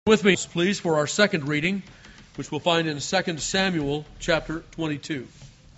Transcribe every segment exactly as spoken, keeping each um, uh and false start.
With me, please, for our second reading, which we'll find in Second Samuel chapter twenty-two.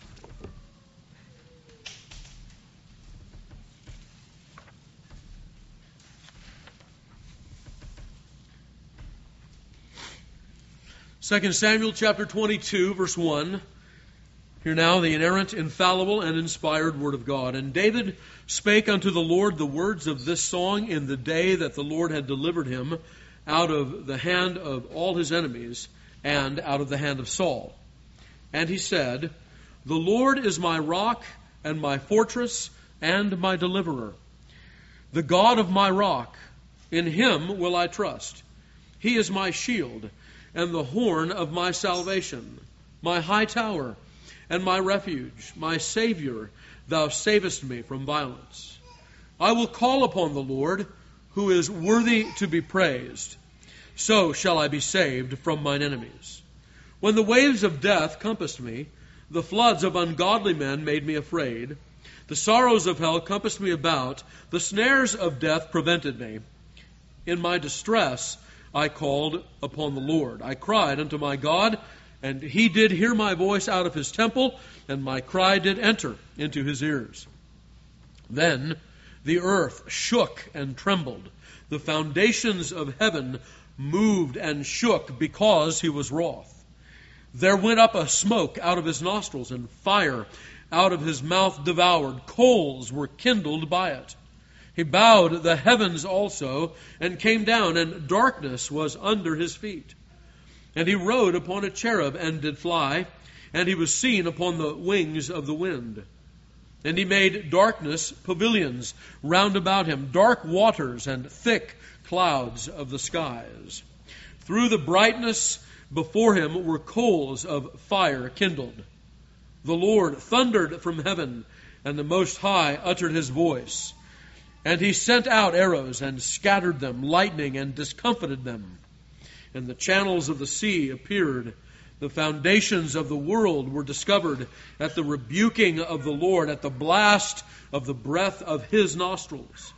Second Samuel chapter twenty-two, verse one. Hear now the inerrant, infallible, and inspired word of God. And David spake unto the Lord the words of this song in the day that the Lord had delivered him out of the hand of all his enemies, and out of the hand of Saul. And he said, The Lord is my rock, and my fortress, and my deliverer. The God of my rock, in him will I trust. He is my shield, and the horn of my salvation, my high tower, and my refuge, my Savior, thou savest me from violence. I will call upon the Lord, who is worthy to be praised. So shall I be saved from mine enemies. When the waves of death compassed me, the floods of ungodly men made me afraid. The sorrows of hell compassed me about. The snares of death prevented me. In my distress I called upon the Lord. I cried unto my God, and he did hear my voice out of his temple, and my cry did enter into his ears. Then the earth shook and trembled. The foundations of heaven moved and shook because he was wroth. There went up a smoke out of his nostrils, and fire out of his mouth devoured. Coals were kindled by it. He bowed the heavens also, and came down, and darkness was under his feet. And he rode upon a cherub, and did fly, and he was seen upon the wings of the wind. And he made darkness pavilions round about him, dark waters and thick clouds of the skies. Through the brightness before him were coals of fire kindled. The Lord thundered from heaven, and the Most High uttered his voice. And he sent out arrows and scattered them, lightning and discomfited them. And the channels of the sea appeared. The foundations of the world were discovered at the rebuking of the Lord, at the blast of the breath of his nostrils.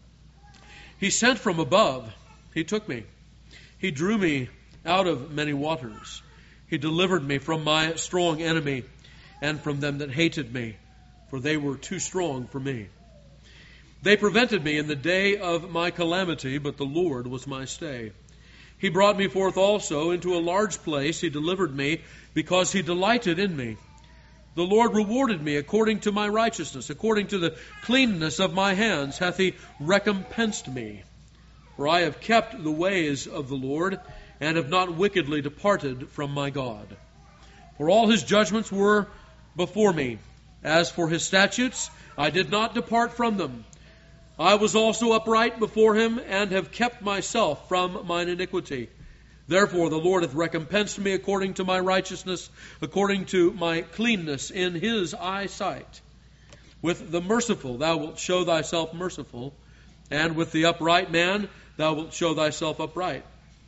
He sent from above. He took me. He drew me out of many waters. He delivered me from my strong enemy and from them that hated me, for they were too strong for me. They prevented me in the day of my calamity, but the Lord was my stay. He brought me forth also into a large place. He delivered me because he delighted in me. The Lord rewarded me according to my righteousness. According to the cleanness of my hands hath he recompensed me. For I have kept the ways of the Lord, and have not wickedly departed from my God. For all his judgments were before me. As for his statutes, I did not depart from them. I was also upright before him, and have kept myself from mine iniquity. Therefore the Lord hath recompensed me according to my righteousness, according to my cleanness in his eyesight. With the merciful thou wilt show thyself merciful, and with the upright man thou wilt show thyself upright.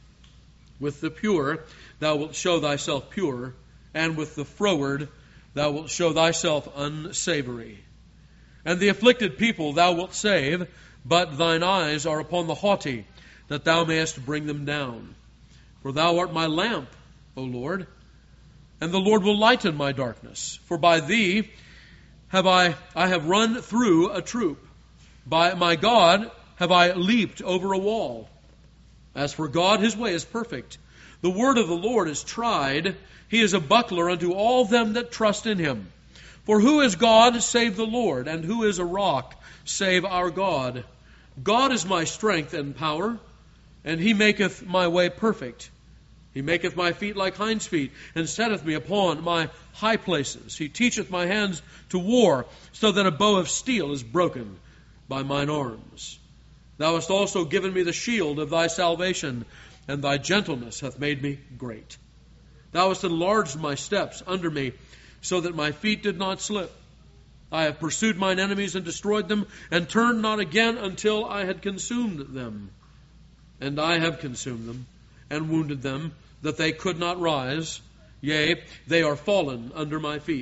With the pure thou wilt show thyself pure, and with the froward thou wilt show thyself unsavory. And the afflicted people thou wilt save, but thine eyes are upon the haughty, that thou mayest bring them down. For thou art my lamp, O Lord, and the Lord will lighten my darkness. For by thee have I, I have run through a troop. By my God have I leaped over a wall. As for God, his way is perfect. The word of the Lord is tried. He is a buckler unto all them that trust in him. For who is God save the Lord? And who is a rock save our God? God is my strength and power, and he maketh my way perfect. He maketh my feet like hinds' feet, and setteth me upon my high places. He teacheth my hands to war, so that a bow of steel is broken by mine arms. Thou hast also given me the shield of thy salvation, and thy gentleness hath made me great. Thou hast enlarged my steps under me, so that my feet did not slip. I have pursued mine enemies and destroyed them, and turned not again until I had consumed them. And I have consumed them, and wounded them, that they could not rise. Yea, they are fallen under my feet.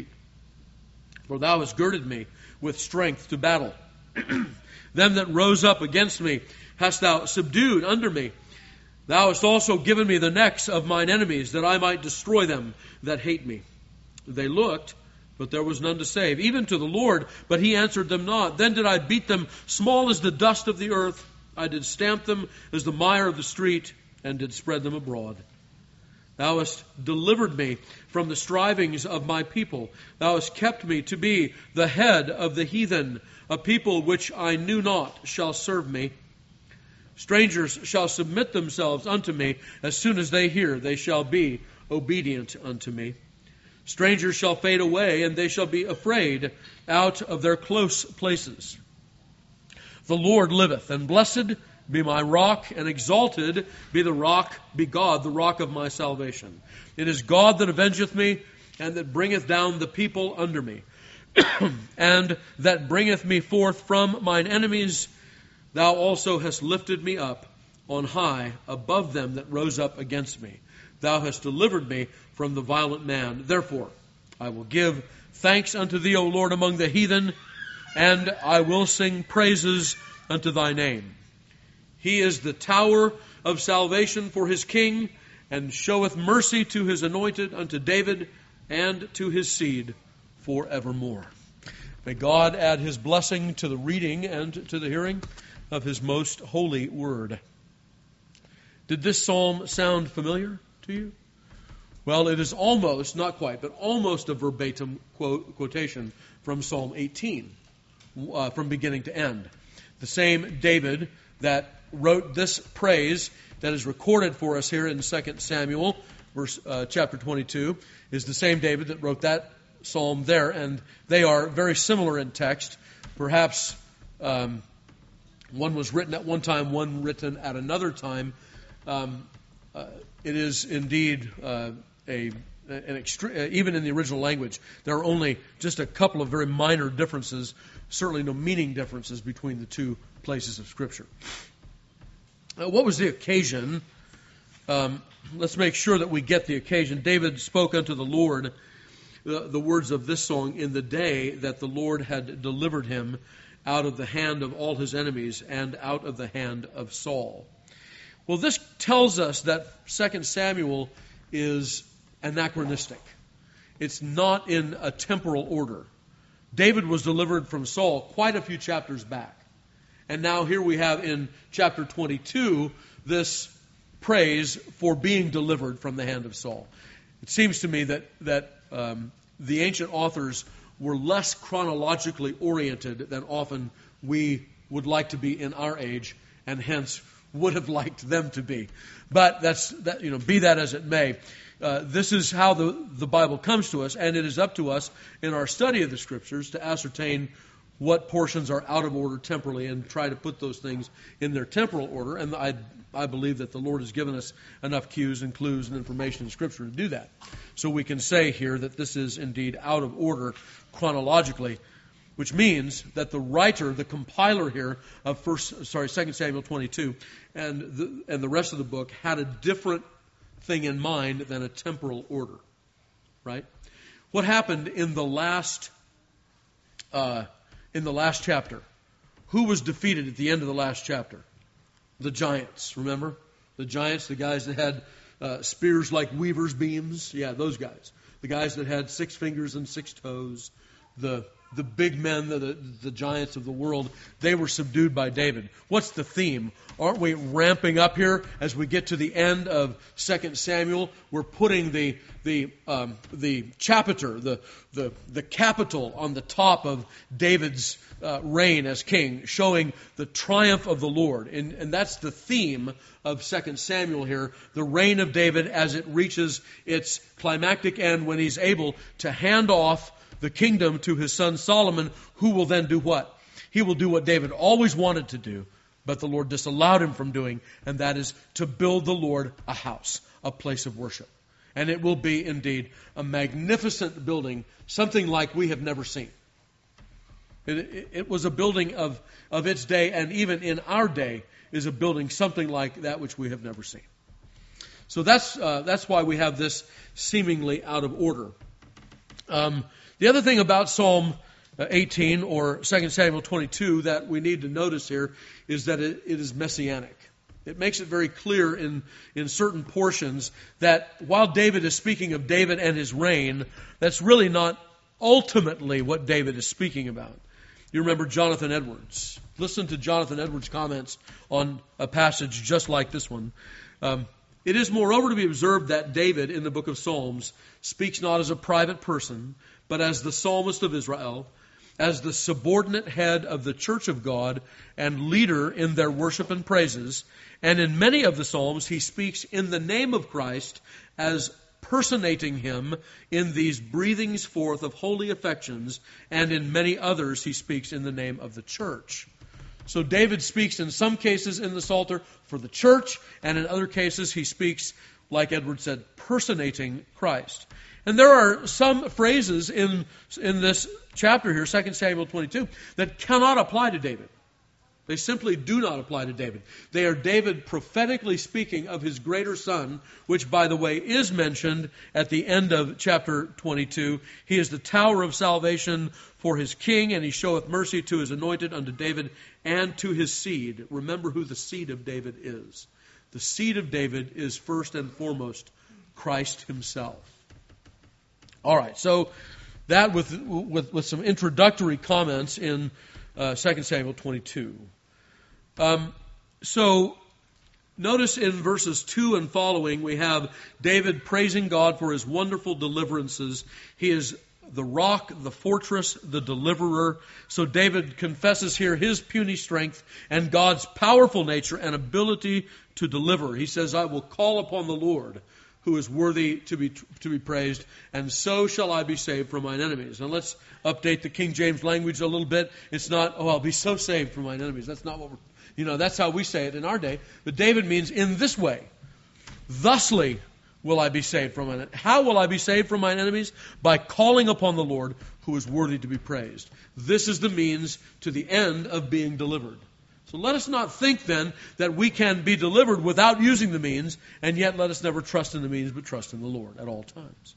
For thou hast girded me with strength to battle. Them that rose up against me hast thou subdued under me. Thou hast also given me the necks of mine enemies, that I might destroy them that hate me. They looked, but there was none to save, even to the Lord, but he answered them not. Then did I beat them small as the dust of the earth. I did stamp them as the mire of the street, and did spread them abroad. Thou hast delivered me from the strivings of my people. Thou hast kept me to be the head of the heathen. A people which I knew not shall serve me. Strangers shall submit themselves unto me. As soon as they hear, they shall be obedient unto me. Strangers shall fade away, and they shall be afraid out of their close places. The Lord liveth, and blessed be my rock, and exalted be the rock, be God, the rock of my salvation. It is God that avengeth me, and that bringeth down the people under me, and that bringeth me forth from mine enemies. Thou also hast lifted me up on high above them that rose up against me. Thou hast delivered me from the violent man. Therefore, I will give thanks unto thee, O Lord, among the heathen, and I will sing praises unto thy name. He is the tower of salvation for his king, and showeth mercy to his anointed, unto David, and to his seed forevermore. May God add his blessing to the reading and to the hearing of his most holy word. Did this psalm sound familiar to you? Well, it is almost, not quite, but almost a verbatim quote, quotation from Psalm eighteen, uh, from beginning to end. The same David that wrote this praise that is recorded for us here in Second Samuel, verse uh, chapter twenty-two, is the same David that wrote that psalm there, and they are very similar in text. Perhaps um, one was written at one time, one written at another time. Um, uh, it is indeed uh, a an extre- even in the original language, there are only just a couple of very minor differences, certainly no meaning differences between the two places of Scripture. Uh, what was the occasion? Um, let's make sure that we get the occasion. David spoke unto the Lord the, the words of this song in the day that the Lord had delivered him out of the hand of all his enemies and out of the hand of Saul. Well, this tells us that Second Samuel is anachronistic. It's not in a temporal order. David was delivered from Saul quite a few chapters back. And now here we have in chapter twenty-two this praise for being delivered from the hand of Saul. It seems to me that, that um, the ancient authors were less chronologically oriented than often we would like to be in our age, and hence would have liked them to be. But that's that, you know, be that as it may. Uh, this is how the, the Bible comes to us, and it is up to us in our study of the Scriptures to ascertain what portions are out of order temporally and try to put those things in their temporal order. And I, I believe that the Lord has given us enough cues and clues and information in Scripture to do that. So we can say here that this is indeed out of order chronologically, which means that the writer, the compiler here of first, sorry, Second Samuel twenty-two, and the, and the rest of the book had a different thing in mind than a temporal order, right? What happened in the last uh, in the last chapter? Who was defeated at the end of the last chapter? The giants, remember? The giants, the guys that had uh, spears like weaver's beams. Yeah, those guys. The guys that had six fingers and six toes. The the big men, the, the, the giants of the world, they were subdued by David. What's the theme? Aren't we ramping up here as we get to the end of Second Samuel? We're putting the the um, the chapiter, the the the capital on the top of David's uh, reign as king, showing the triumph of the Lord, and and that's the theme of Second Samuel here: the reign of David as it reaches its climactic end when he's able to hand off the kingdom to his son Solomon, who will then do what? He will do what David always wanted to do, but the Lord disallowed him from doing, and that is to build the Lord a house, a place of worship. And it will be indeed a magnificent building, something like we have never seen. It, it, it was a building of, of its day, and even in our day is a building something like that which we have never seen. So that's uh, that's why we have this seemingly out of order. Um, The other thing about Psalm eighteen or Second Samuel twenty-two that we need to notice here is that it, it is messianic. It makes it very clear in, in certain portions that while David is speaking of David and his reign, that's really not ultimately what David is speaking about. You remember Jonathan Edwards. Listen to Jonathan Edwards' comments on a passage just like this one. Um, It is moreover to be observed that David in the book of Psalms speaks not as a private person, but as the psalmist of Israel, as the subordinate head of the church of God and leader in their worship and praises. And in many of the Psalms he speaks in the name of Christ as personating him in these breathings forth of holy affections, and in many others he speaks in the name of the church. So David speaks in some cases in the Psalter for the church, and in other cases he speaks, like Edward said, personating Christ. And there are some phrases in, in this chapter here, Second Samuel twenty-two, that cannot apply to David. They simply do not apply to David. They are David prophetically speaking of his greater son, which, by the way, is mentioned at the end of chapter twenty-two. He is the tower of salvation for his king, and he showeth mercy to his anointed, unto David, and to his seed. Remember who the seed of David is. The seed of David is first and foremost Christ himself. All right, so that with with, with some introductory comments in uh, Second Samuel twenty-two. Um, so notice in verses two and following we have David praising God for his wonderful deliverances. He is the rock, the fortress, the deliverer. So David confesses here his puny strength and God's powerful nature and ability to deliver. He says, I will call upon the Lord, who is worthy to be to be praised, and so shall I be saved from mine enemies. Now let's update the King James language a little bit. It's not, oh, I'll be so saved from mine enemies. That's not what we're, you know, that's how we say it in our day. But David means in this way. Thusly will I be saved from mine enemies. How will I be saved from mine enemies? By calling upon the Lord, who is worthy to be praised. This is the means to the end of being delivered. So let us not think then that we can be delivered without using the means, and yet let us never trust in the means, but trust in the Lord at all times.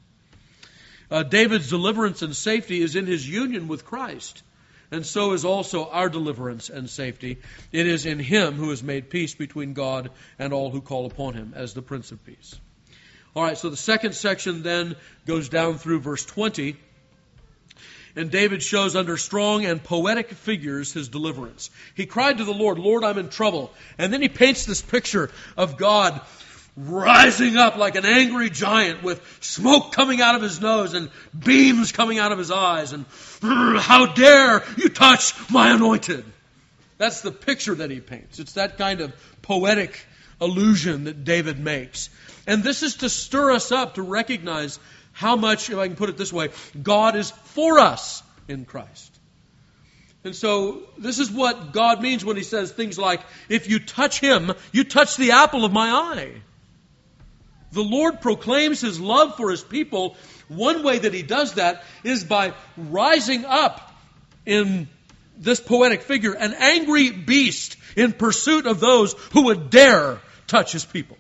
Uh, David's deliverance and safety is in his union with Christ, and so is also our deliverance and safety. It is in him who has made peace between God and all who call upon him as the Prince of Peace. All right, so the second section then goes down through verse twenty. And David shows under strong and poetic figures his deliverance. He cried to the Lord, Lord, I'm in trouble. And then he paints this picture of God rising up like an angry giant with smoke coming out of his nose and beams coming out of his eyes. And how dare you touch my anointed? That's the picture that he paints. It's that kind of poetic allusion that David makes. And this is to stir us up to recognize how much, if I can put it this way, God is for us in Christ. And so this is what God means when he says things like, if you touch him, you touch the apple of my eye. The Lord proclaims his love for his people. One way that he does that is by rising up in this poetic figure, an angry beast in pursuit of those who would dare touch his people.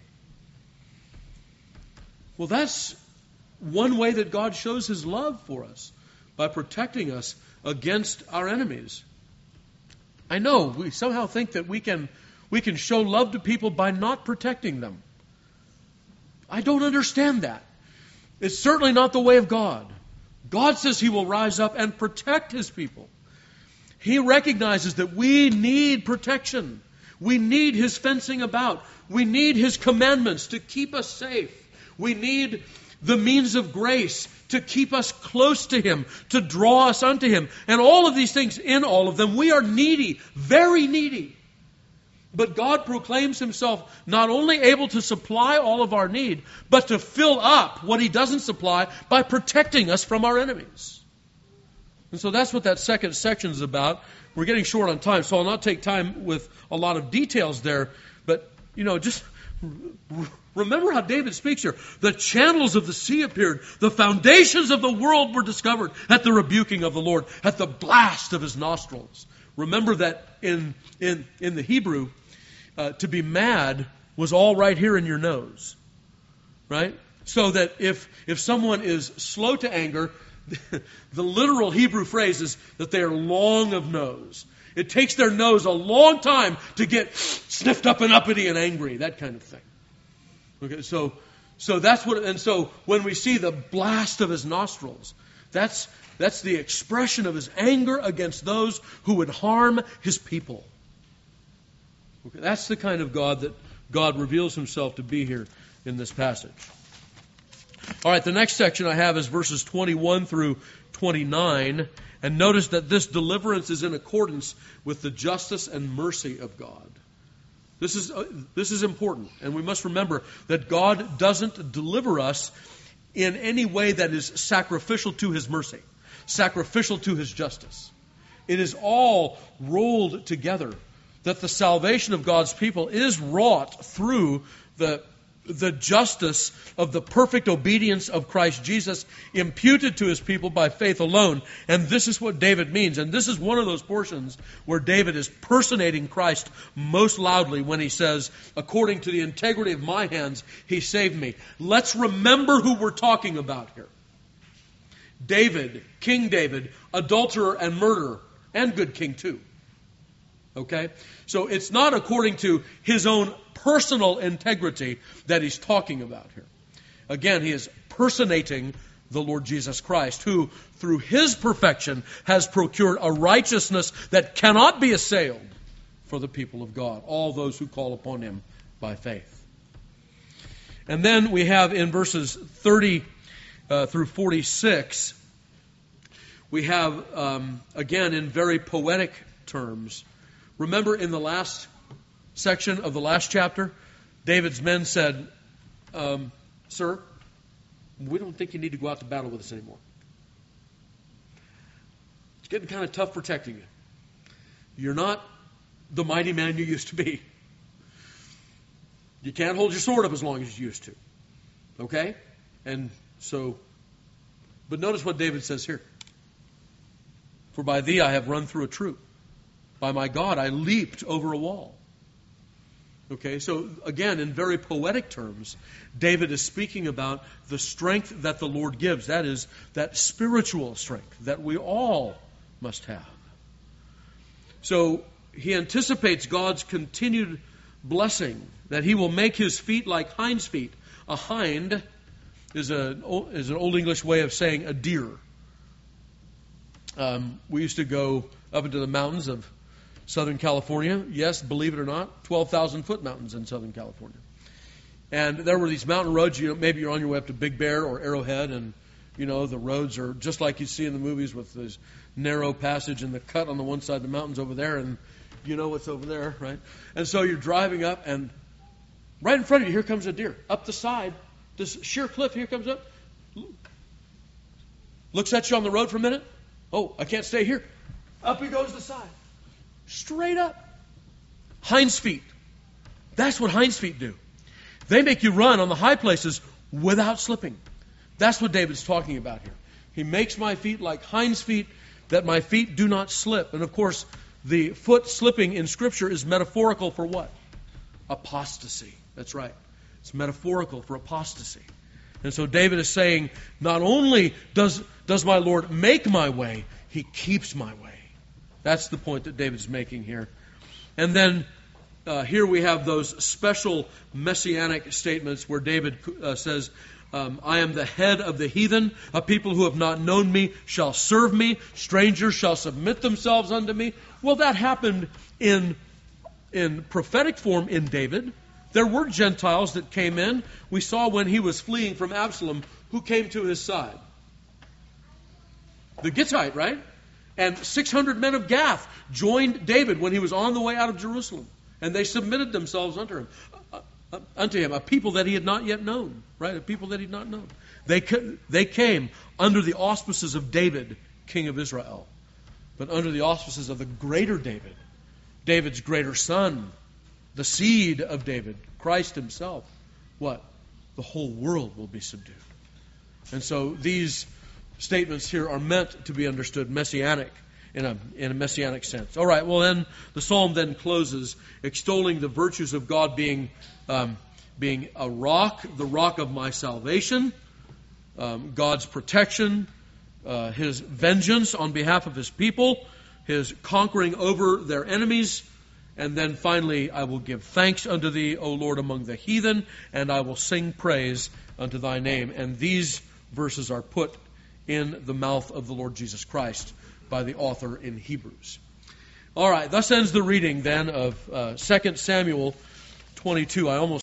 Well, that's one way that God shows his love for us, by protecting us against our enemies. I know we somehow think that we can we can show love to people by not protecting them. I don't understand that. It's certainly not the way of God. God says he will rise up and protect his people. He recognizes that we need protection. We need his fencing about. We need his commandments to keep us safe. We need the means of grace to keep us close to him, to draw us unto him. And all of these things, in all of them, we are needy, very needy. But God proclaims himself not only able to supply all of our need, but to fill up what he doesn't supply by protecting us from our enemies. And so that's what that second section is about. We're getting short on time, so I'll not take time with a lot of details there. But, you know, just remember how David speaks here. The channels of the sea appeared. The foundations of the world were discovered at the rebuking of the Lord, at the blast of his nostrils. Remember that in in, in the Hebrew, uh, to be mad was all right here in your nose. Right? So that if if someone is slow to anger, the literal Hebrew phrase is that they are long of nose. It takes their nose a long time to get sniffed up and uppity and angry, that kind of thing. Okay, so so that's what, and so when we see the blast of his nostrils, that's that's the expression of his anger against those who would harm his people. Okay, that's the kind of God that God reveals himself to be here in this passage. All right, the next section I have is verses twenty-one through twenty-nine. And notice that this deliverance is in accordance with the justice and mercy of God. This is, uh, this is important. And we must remember that God doesn't deliver us in any way that is sacrificial to his mercy, sacrificial to his justice. It is all rolled together, that the salvation of God's people is wrought through the the justice of the perfect obedience of Christ Jesus imputed to his people by faith alone. And this is what David means. And this is one of those portions where David is personating Christ most loudly when he says, according to the integrity of my hands, he saved me. Let's remember who we're talking about here. David, King David, adulterer and murderer, and good king too. Okay? So it's not according to his own personal integrity that he's talking about here. Again, he is personating the Lord Jesus Christ, who, through his perfection, has procured a righteousness that cannot be assailed for the people of God, all those who call upon him by faith. And then we have in verses thirty uh, through forty-six, we have, um, again, in very poetic terms. Remember in the last section of the last chapter, David's men said, um, Sir, we don't think you need to go out to battle with us anymore. It's getting kind of tough protecting you. You're not the mighty man you used to be. You can't hold your sword up as long as you used to. Okay? And so, but notice what David says here. For by thee I have run through a troop. By my God I leaped over a wall. Okay, so again, in very poetic terms, David is speaking about the strength that the Lord gives. That is, that spiritual strength that we all must have. So he anticipates God's continued blessing, that he will make his feet like hinds' feet. A hind is, a, is an Old English way of saying a deer. Um, we used to go up into the mountains of Southern California. Yes, believe it or not, twelve thousand foot mountains in Southern California. And there were these mountain roads. You know, maybe you're on your way up to Big Bear or Arrowhead, and you know the roads are just like you see in the movies with this narrow passage and the cut on the one side of the mountains over there, and you know what's over there, right? And so you're driving up, and right in front of you, here comes a deer. Up the side, this sheer cliff, here comes up. Looks at you on the road for a minute. Oh, I can't stay here. Up he goes the side. Straight up. Hinds feet. That's what hinds feet do. They make you run on the high places without slipping. That's what David's talking about here. He makes my feet like hinds feet, that my feet do not slip. And of course, the foot slipping in Scripture is metaphorical for what? Apostasy. That's right. It's metaphorical for apostasy. And so David is saying, not only does, does my Lord make my way, he keeps my way. That's the point that David's making here. And then uh, here we have those special messianic statements where David uh, says, um, I am the head of the heathen. A people who have not known me shall serve me. Strangers shall submit themselves unto me. Well, that happened in, in prophetic form in David. There were Gentiles that came in. We saw when he was fleeing from Absalom, who came to his side? The Gittite, right? And six hundred men of Gath joined David when he was on the way out of Jerusalem. And they submitted themselves unto him, uh, uh, unto him, a people that he had not yet known, right? A people that he had not known. They, they came under the auspices of David, king of Israel, but under the auspices of the greater David, David's greater son, the seed of David, Christ himself. What? The whole world will be subdued. And so these statements here are meant to be understood messianic, in a, in a messianic sense. All right, well then, the psalm then closes extolling the virtues of God being, um, being a rock, the rock of my salvation, um, God's protection, uh, his vengeance on behalf of his people, his conquering over their enemies. And then finally, I will give thanks unto thee, O Lord, among the heathen, and I will sing praise unto thy name. And these verses are put in the mouth of the Lord Jesus Christ by the author in Hebrews. All right, thus ends the reading then of uh, Second Samuel twenty-two. I almost